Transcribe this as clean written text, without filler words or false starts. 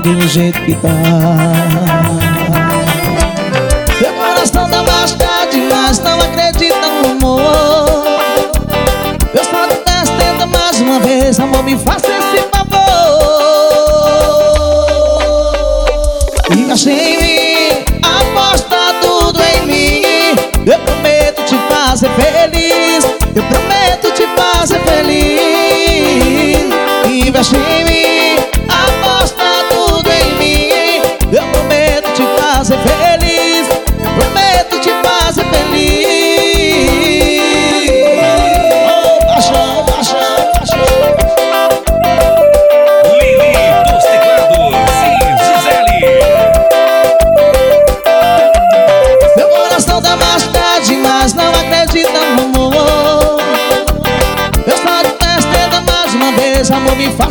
do jeito que tá. Meu coração tá machucado demais, não acredita no amor. Eu só detesto, tenta mais uma vez, amor, me faça esse favor. Fica em mim, aposta tudo em mim. Eu prometo te fazer feliz, eu prometo te fazer feliz. Investe em mim, aposta tudo em mim. Eu prometo te fazer feliz, eu prometo te fazer feliz. Oh, paixão, paixão, paixão. Lili dos teclados e Gisele. Meu coração tá machucado demais, não acredita no amor. Eu só detesto, tenta mais uma vez, amor, me faz